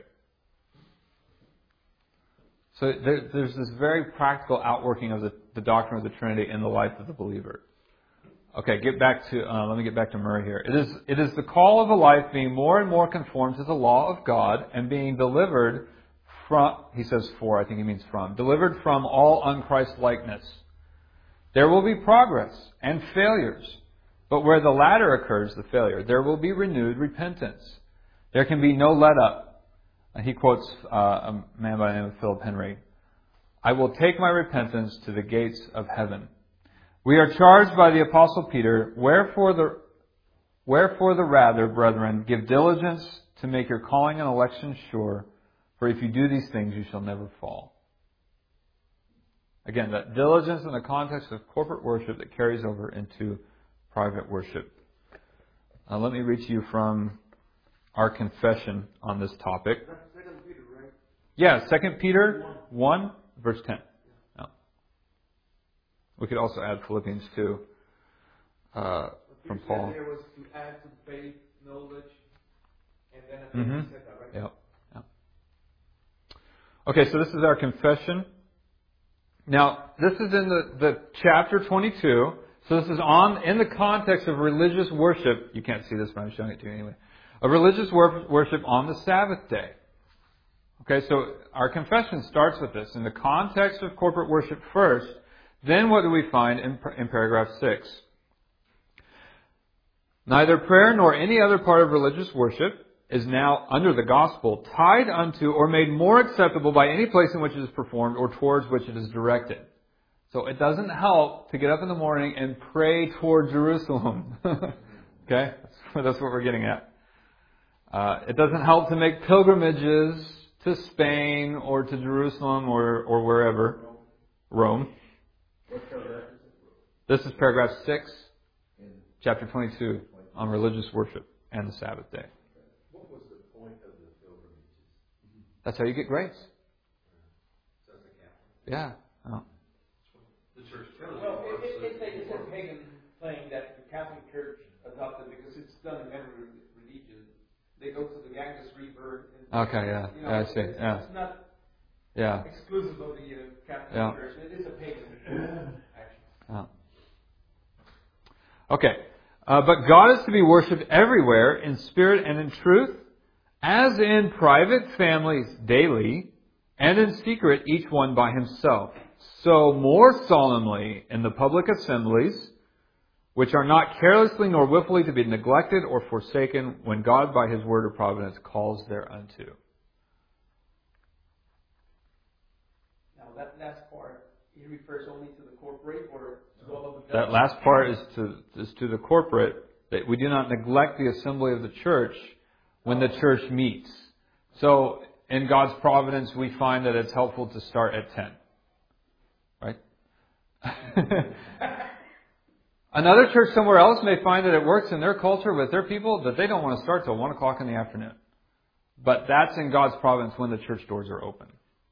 So there, there's this very practical outworking of the, the doctrine of the Trinity in the life of the believer. Okay, get back to, uh, let me get back to Murray here. It is, it is the call of a life being more and more conformed to the law of God and being delivered from, he says for, I think he means from, delivered from all unchristlikeness. There will be progress and failures, but where the latter occurs, the failure, there will be renewed repentance. There can be no let up. He quotes uh, a man by the name of Philip Henry. I will take my repentance to the gates of heaven. We are charged by the Apostle Peter, wherefore the, wherefore the rather, brethren, give diligence to make your calling and election sure, for if you do these things, you shall never fall. Again, that diligence in the context of corporate worship that carries over into private worship. Uh, let me read to you from our confession on this topic. Second Peter, right? Yeah, Second Peter one, verse ten. No. We could also add Philippians two uh, from Paul. There was to add to faith, knowledge, and then I think Mm-hmm. you said that, right? Yep. Yep. Okay, so this is our confession. Now, this is in the, the chapter twenty-two. So this is on in the context of religious worship. You can't see this, but I'm showing it to you anyway. A religious wor- worship on the Sabbath day. Okay, so our confession starts with this. In the context of corporate worship first, then what do we find in, in paragraph six? Neither prayer nor any other part of religious worship is now, under the gospel, tied unto or made more acceptable by any place in which it is performed or towards which it is directed. So it doesn't help to get up in the morning and pray toward Jerusalem. Okay? That's what we're getting at. Uh, it doesn't help to make pilgrimages to Spain or to Jerusalem or, or wherever. Rome. This is paragraph six, chapter twenty-two, on religious worship and the Sabbath day. What was the point of the pilgrimages? That's how you get grace. So that's a Catholic. Yeah. Oh. The church tells Well, you. it, it, it's, a, it's a pagan thing that the Catholic Church adopted because it's done in every religion. They go to the Ganges River. And, Okay, yeah. You know, Yeah, I see. It's, Yeah. it's not Yeah. exclusive of the uh, Catholic Yeah. Church. It is a pagan action. Yeah. Okay. Uh, but God is to be worshipped everywhere in spirit and in truth, as in private families daily, and in secret each one by himself. So more solemnly in the public assemblies, which are not carelessly nor willfully to be neglected or forsaken, when God by his word or providence calls thereunto. Now that last part, it refers only to the corporate or to all of the That last part is to is to the corporate, that we do not neglect the assembly of the church when the church meets. So in God's providence, we find that it's helpful to start at ten. Right? Another church somewhere else may find that it works in their culture with their people that they don't want to start till one o'clock in the afternoon. But that's in God's providence when the church doors are open.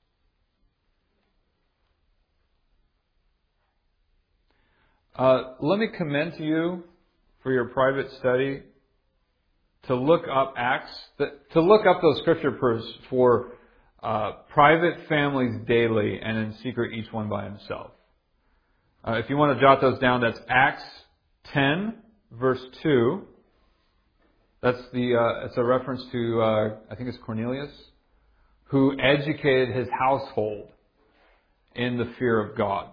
Uh, let me commend to you for your private study to look up Acts, to look up those scripture verses for uh, private families daily and in secret each one by himself. Uh, if you want to jot those down, that's Acts ten, verse two. That's the, uh, it's a reference to, uh, I think it's Cornelius, who educated his household in the fear of God.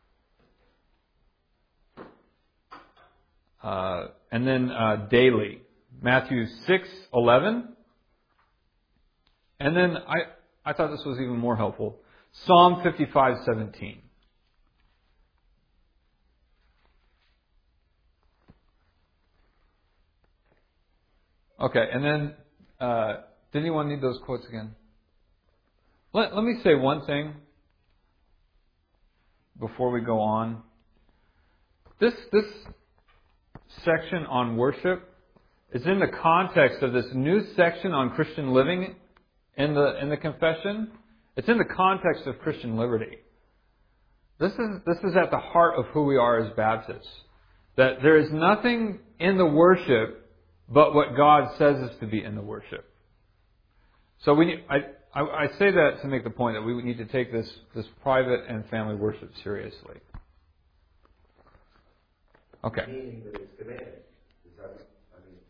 Uh, and then uh, daily, Matthew six eleven. And then I, I thought this was even more helpful. Psalm fifty-five seventeen. Okay, and then, uh, did anyone need those quotes again? Let, let me say one thing before we go on. This, this section on worship is in the context of this new section on Christian living in the, in the confession. It's in the context of Christian liberty. This is, this is at the heart of who we are as Baptists. That there is nothing in the worship but what God says is to be in the worship. So we need, I, I, I say that to make the point that we need to take this, this private and family worship seriously. Okay. Meaning that it's commanded. Is that, I mean,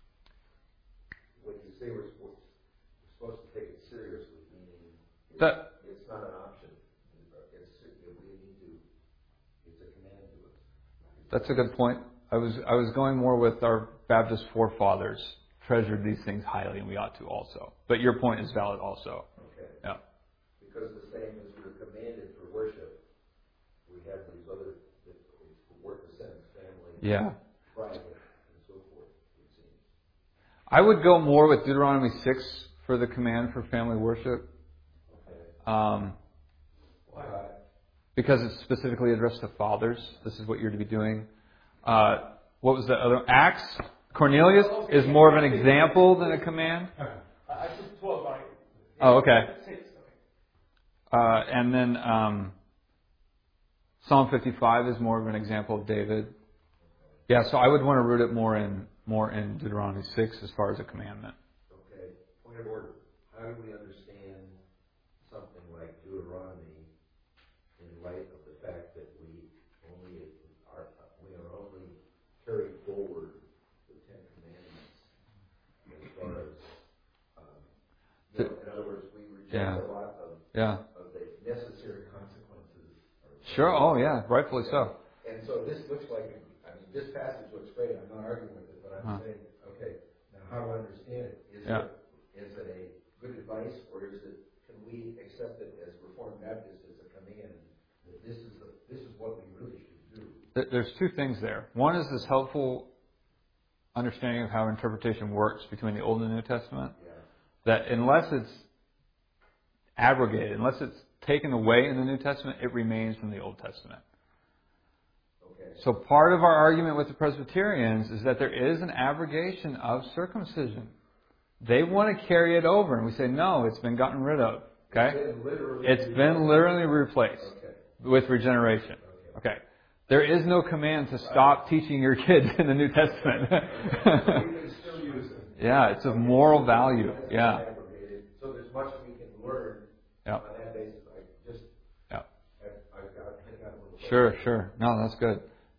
when you say we're supposed, we're supposed to take it seriously, meaning it's, that, it's not an option. It's, we need to, it's a command to us. That's a good point. I was I was going more with our Baptist forefathers treasured these things highly, and we ought to also. But your point is valid also. Okay. Yeah. Because the same as we're commanded for worship, we have these other that work the same family, Yeah. private, and so forth. It seems. I would go more with Deuteronomy six for the command for family worship. Okay. Um, Why? because it's specifically addressed to fathers. This is what you're to be doing. Uh, what was the other? Acts. Cornelius is more of an example than a command. I took twelve, right? Oh, okay. Six, okay. Uh, and then um, Psalm fifty-five is more of an example of David. Yeah, so I would want to root it more in more in Deuteronomy six as far as a commandment. Okay. Point of order. How do we understand something like Deuteronomy in light of the fact that we only are we are only carrying forward the Ten Commandments as far as um, you know, in other words, we reject Yeah. a lot of Yeah. of the necessary consequences. Sure. Oh, yeah. Rightfully so. And so this looks like, I mean, this passage looks great. I'm not arguing with it, but I'm Huh. saying, okay, now how do I understand it? Is Yeah. it is it a good advice, or is it, can we accept it as Reformed Baptists as a command that this is the, this is what we really should do? Th- There's two things there. One is this helpful understanding of how interpretation works between the Old and the New Testament. Yeah. That unless it's abrogated, unless it's taken away in the New Testament, it remains from the Old Testament. Okay. So part of our argument with the Presbyterians is that there is an abrogation of circumcision. They want to carry it over, and we say, no, it's been gotten rid of. Okay? It's been literally, It's been literally replaced okay. with regeneration. Okay. There is no command to stop teaching your kids in the New Testament. We can still use it. Yeah, it's of moral value. It's Yeah. abrogated. So there's much we can learn Yeah. on that basis. I just, Yeah. I, I've got, I got a little. Sure, sure. No, that's good.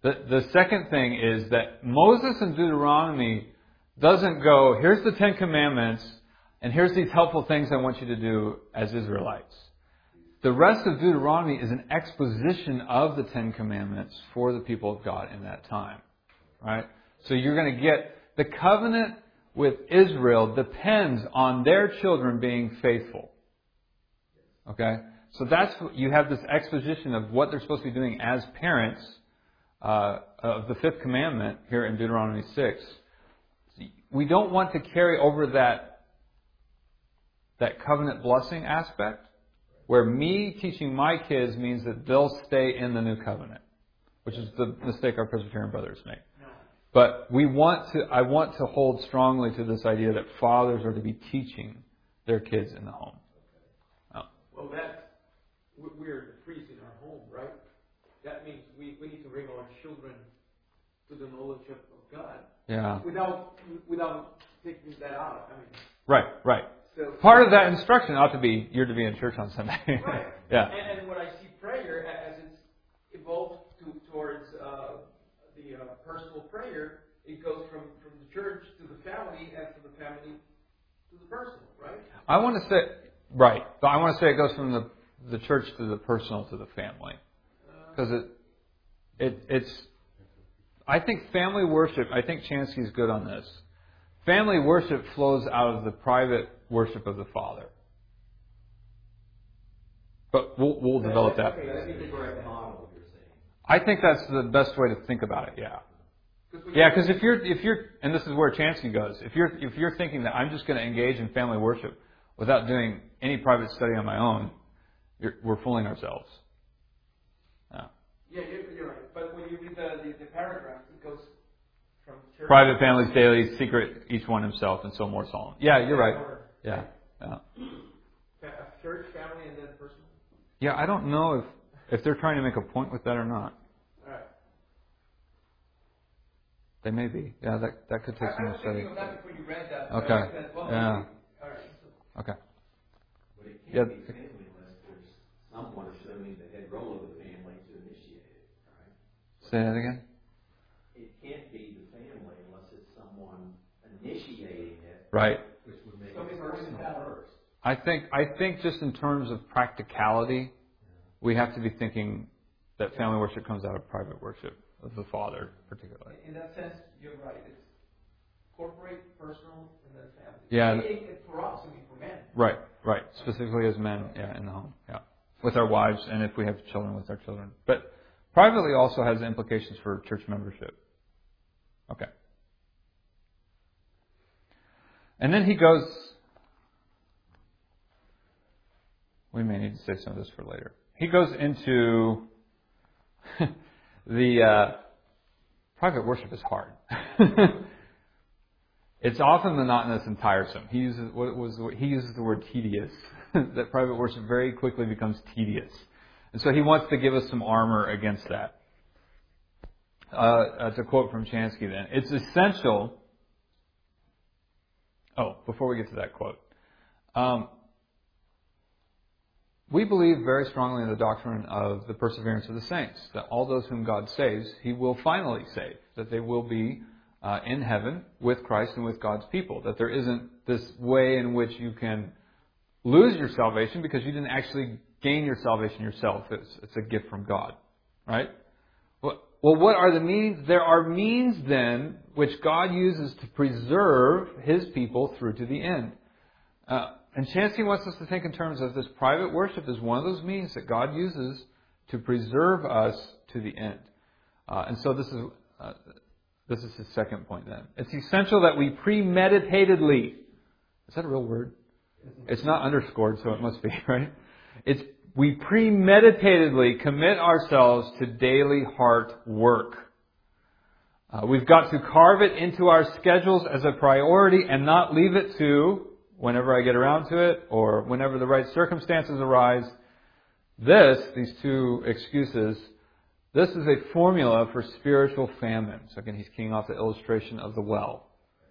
The, the second thing is that Moses in Deuteronomy doesn't go, here's the Ten Commandments, and here's these helpful things I want you to do as Israelites. The rest of Deuteronomy is an exposition of the Ten Commandments for the people of God in that time. Right? So you're going to get the covenant with Israel depends on their children being faithful. Okay? So that's, you have this exposition of what they're supposed to be doing as parents uh, of the fifth commandment here in Deuteronomy six. We don't want to carry over that, that covenant blessing aspect, where me teaching my kids means that they'll stay in the new covenant, which is the mistake our Presbyterian brothers make. But we want to, I want to hold strongly to this idea that fathers are to be teaching their kids in the home. Oh. Well, that's, we're the priests in our home, right? That means we, we need to bring our children to the knowledge of, of God. Yeah. Without, without taking that out. I mean. Right, right. So, part of that instruction ought to be, you're to be in church on Sunday. Right. Yeah. And, and when I see prayer as it's evolved to, towards uh, the uh, personal prayer, it goes from, from the church to the family and from the family to the personal, right? I want to say, right. But I want to say it goes from the, the church to the personal to the family. Because it, it, it's, I think family worship, I think Chansky's good on this. Family worship flows out of the private worship of the Father. But we'll, we'll develop that. Okay, that's the correct model you're saying. I think that's the best way to think about it, yeah. Yeah, because if you're, if you're, and this is where Chansky goes, if you're, if you're thinking that I'm just going to engage in family worship without doing any private study on my own, you're, we're fooling ourselves. Yeah. Yeah, you're, you're right. But when you read the, the, the paragraphs, it goes from church. Private families daily, secret, each one himself, and so more solemn. Yeah, you're right. Yeah. Yeah. Church, family, and then personal. Yeah, I don't know if, if they're trying to make a point with that or not. All right. They may be. Yeah, that that could take I, some I was study. thinking of that before you read that. Okay. I said, well, Yeah. maybe- all right. So, Okay. But it Yeah. can't be family unless there's someone assuming the head role of the family to initiate it, right? Say that again? It can't be the family unless it's someone initiating it, Right. which would make Somebody's it already personal involved. first. I think I think just in terms of practicality, we have to be thinking that family worship comes out of private worship of the Father, particularly. In that sense, you're right. It's corporate, personal, and then family. Yeah. It, it, it, for us, I mean, for men. Right, right. Specifically as men, yeah, in the home, yeah, with our wives, and if we have children, with our children. But privately also has implications for church membership. Okay. And then he goes. We may need to say some of this for later. He goes into the uh, private worship is hard. It's often monotonous and tiresome. He uses what was the, he uses the word tedious. That private worship very quickly becomes tedious, and so he wants to give us some armor against that. Uh, uh, to quote from Chansky, then it's essential. Oh, before we get to that quote. Um, We believe very strongly in the doctrine of the perseverance of the saints, that all those whom God saves, He will finally save, that they will be uh, in heaven with Christ and with God's people, that there isn't this way in which you can lose your salvation because you didn't actually gain your salvation yourself. It's, it's a gift from God, right? Well, well, what are the means? There are means then which God uses to preserve His people through to the end. Uh, And Chansky wants us to think in terms of this private worship as one of those means that God uses to preserve us to the end. Uh, and so this is uh, this is his second point then. It's essential that we premeditatedly, is that a real word? It's not underscored, so it must be, right? It's we premeditatedly commit ourselves to daily heart work. Uh, we've got to carve it into our schedules as a priority and not leave it to whenever I get around to it or whenever the right circumstances arise. This, these two excuses, this is a formula for spiritual famine. So again, he's keying off the illustration of the well.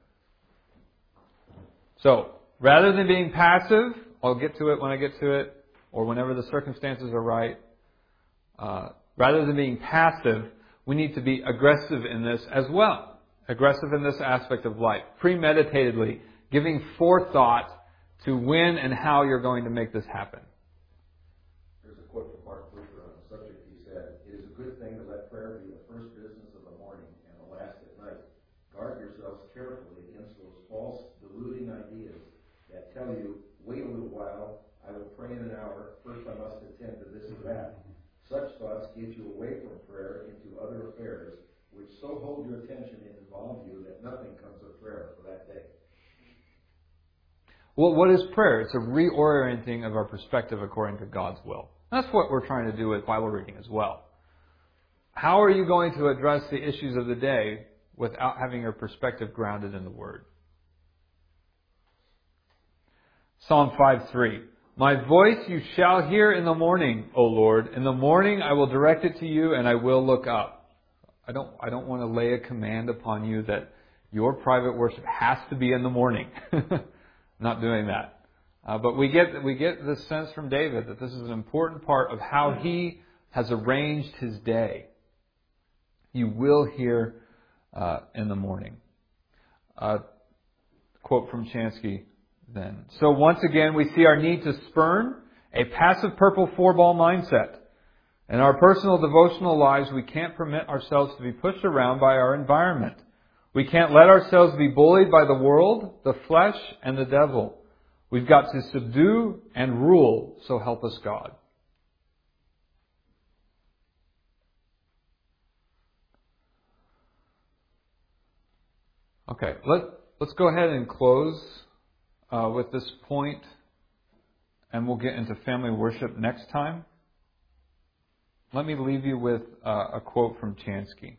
So, rather than being passive, I'll get to it when I get to it, or whenever the circumstances are right, uh, rather than being passive, we need to be aggressive in this as well. Aggressive in this aspect of life. Premeditatedly, giving forethought to when and how you're going to make this happen. There's a quote from Martin Luther on the subject. He said, "It is a good thing to let prayer be the first business of the morning and the last at night. Guard yourselves carefully against those false, deluding ideas that tell you, wait a little while, I will pray in an hour, first I must attend to this or that. Such thoughts get you away from prayer into other affairs, which so hold your attention and involve you that nothing comes of prayer for that day." Well, what is prayer? It's a reorienting of our perspective according to God's will. That's what we're trying to do with Bible reading as well. How are you going to address the issues of the day without having your perspective grounded in the Word? Psalm five three. My voice you shall hear in the morning, O Lord. In the morning I will direct it to you and I will look up. I don't, I don't want to lay a command upon you that your private worship has to be in the morning. Not doing that. Uh, but we get, we get this sense from David that this is an important part of how he has arranged his day. You will hear uh, in the morning. Uh, quote from Chansky then. So once again, we see our need to spurn a passive purple four-ball mindset. In our personal devotional lives, we can't permit ourselves to be pushed around by our environment. We can't let ourselves be bullied by the world, the flesh, and the devil. We've got to subdue and rule, so help us God. Okay, let, let's go ahead and close uh, with this point, and we'll get into family worship next time. Let me leave you with uh, a quote from Chansky.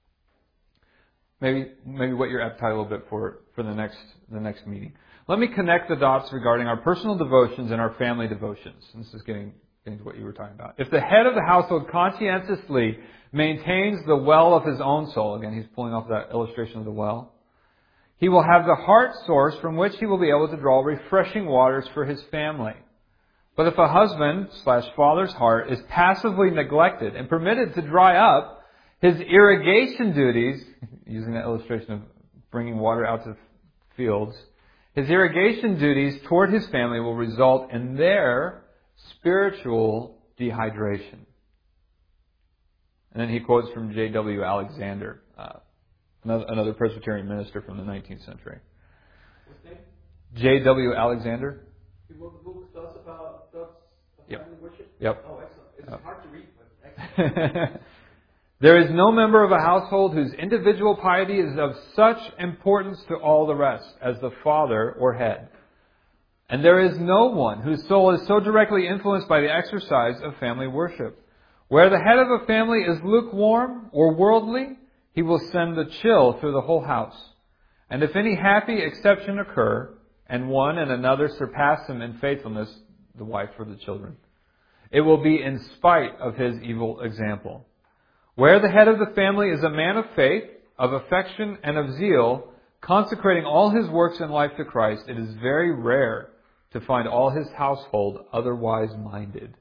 Maybe maybe whet your appetite a little bit for for the next the next meeting. Let me connect the dots regarding our personal devotions and our family devotions. And this is getting, getting to what you were talking about. If the head of the household conscientiously maintains the well of his own soul, again he's pulling off that illustration of the well, he will have the heart source from which he will be able to draw refreshing waters for his family. But if a husband slash father's heart is passively neglected and permitted to dry up, his irrigation duties, using that illustration of bringing water out to the fields, his irrigation duties toward his family will result in their spiritual dehydration. And then he quotes from J W Alexander, uh, another, another Presbyterian minister from the nineteenth century. What's his name? J W Alexander. He wrote the book Thoughts about Thoughts of Yep. Family Worship? Yep. Oh, excellent. It's Yep. hard to read, but excellent. There is no member of a household whose individual piety is of such importance to all the rest as the father or head. And there is no one whose soul is so directly influenced by the exercise of family worship. Where the head of a family is lukewarm or worldly, he will send the chill through the whole house. And if any happy exception occur, and one and another surpass him in faithfulness, the wife or the children, it will be in spite of his evil example. Where the head of the family is a man of faith, of affection, and of zeal, consecrating all his works in life to Christ, it is very rare to find all his household otherwise minded.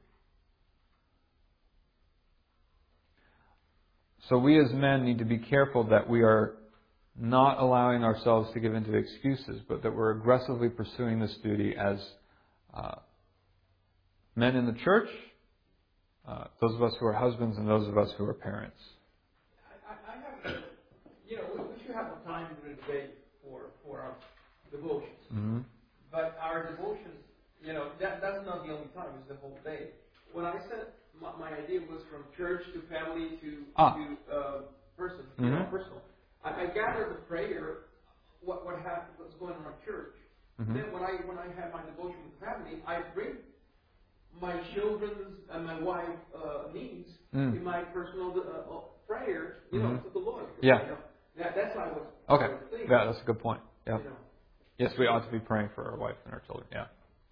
So we as men need to be careful that we are not allowing ourselves to give into excuses, but that we're aggressively pursuing this duty as uh, men in the church, Uh, those of us who are husbands and those of us who are parents. I, I have, you know, we, we should have a time during the day for, for our devotions. Mm-hmm. But our devotions, you know, that that's not the only time, it's the whole day. When I said my, my idea was from church to family to, ah. to uh, person, mm-hmm. you know, personal. I, I gather the prayer, what what happened, what's going on at church. Mm-hmm. Then when I when I have my devotion with family, I bring my children's and my wife uh, needs mm. in my personal uh, prayer, you mm-hmm. know, to the Lord. Yeah. You know, that, that's why I was. Okay. I was thinking, Yeah, that's a good point. Yeah. you know. Yes, we ought to be praying for our wife and our children. Yeah.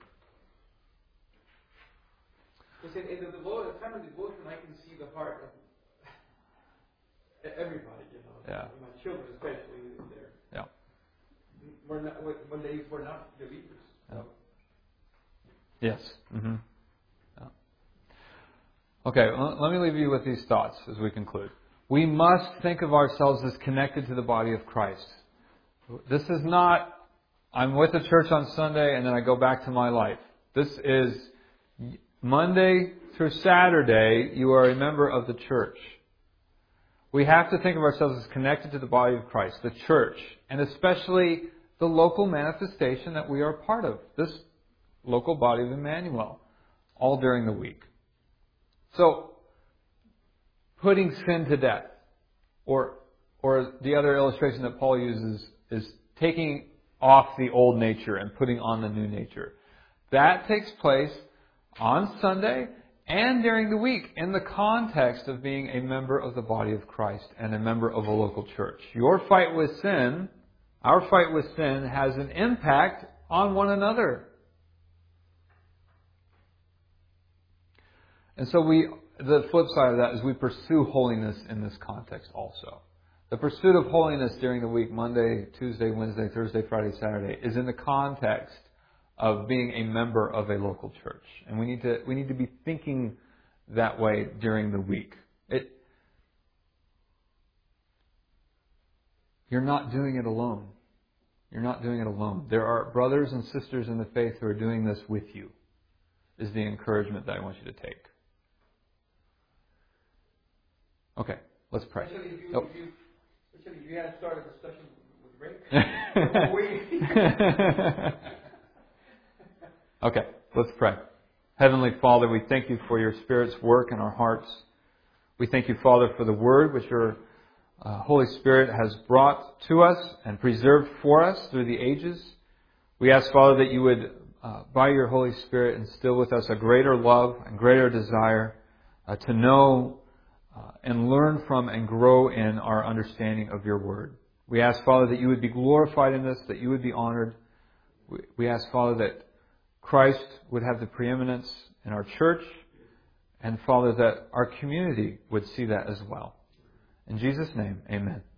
Because in, in the devotion, family devotion, I can see the heart of everybody. You know. Yeah. My children, especially, in there. Yeah. We're not, when they were not believers. Yeah. Yes. Mm-hmm. Yeah. Okay, well, let me leave you with these thoughts as we conclude. We must think of ourselves as connected to the body of Christ. This is not, I'm with the church on Sunday and then I go back to my life. This is Monday through Saturday, you are a member of the church. We have to think of ourselves as connected to the body of Christ, the church, and especially the local manifestation that we are part of, this local body of Emmanuel, all during the week. So, putting sin to death, or or the other illustration that Paul uses is taking off the old nature and putting on the new nature. That takes place on Sunday and during the week in the context of being a member of the body of Christ and a member of a local church. Your fight with sin, our fight with sin, has an impact on one another. And so we, the flip side of that is we pursue holiness in this context also. The pursuit of holiness during the week, Monday, Tuesday, Wednesday, Thursday, Friday, Saturday, is in the context of being a member of a local church. And we need to we need to be thinking that way during the week. It, you're not doing it alone. You're not doing it alone. There are brothers and sisters in the faith who are doing this with you, is the encouragement that I want you to take. Okay, let's pray. Especially if you, Oh. if you, especially if you had started a discussion with Rick. Okay, let's pray. Heavenly Father, we thank you for your Spirit's work in our hearts. We thank you, Father, for the Word which your uh, Holy Spirit has brought to us and preserved for us through the ages. We ask, Father, that you would, uh, by your Holy Spirit, instill with us a greater love and greater desire uh, to know uh, and learn from and grow in our understanding of your Word. We ask, Father, that you would be glorified in this, that you would be honored. We, we ask, Father, that Christ would have the preeminence in our church, and Father, that our community would see that as well. In Jesus' name, amen.